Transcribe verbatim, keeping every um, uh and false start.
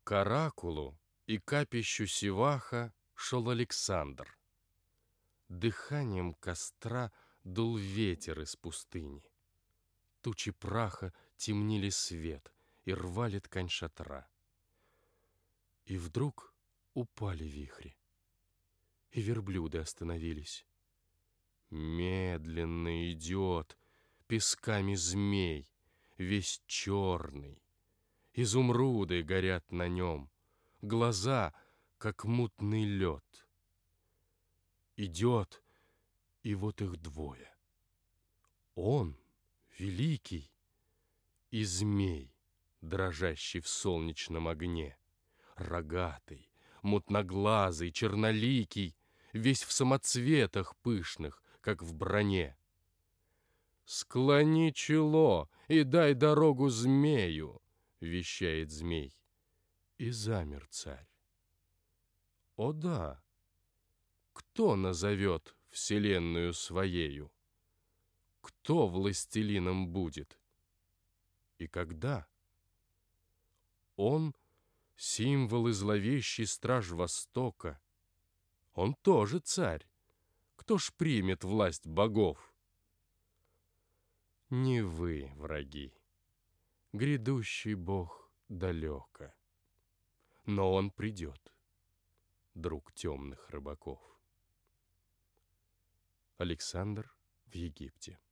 К оракулу и капищу Севаха шел Александр. Дыханием костра дул ветер из пустыни. Тучи праха темнили свет и рвали ткань шатра. И вдруг упали вихри, и верблюды остановились. Медленно идет песками змей, весь черный. Изумруды горят на нем, глаза, как мутный лед. Идет, и вот их двое. Он, великий, и змей, дрожащий в солнечном огне, рогатый, мутноглазый, черноликий, весь в самоцветах пышных, как в броне. «Склони чело и дай дорогу змею!» — вещает змей. И замер царь. О да! Кто назовет вселенную своею? Кто властелином будет? И когда? Он — символ и зловещий страж Востока. Он тоже царь. Кто ж примет власть богов? Не вы, враги. Грядущий бог далеко. Но он придет, друг темных рыбаков. Александр в Египте.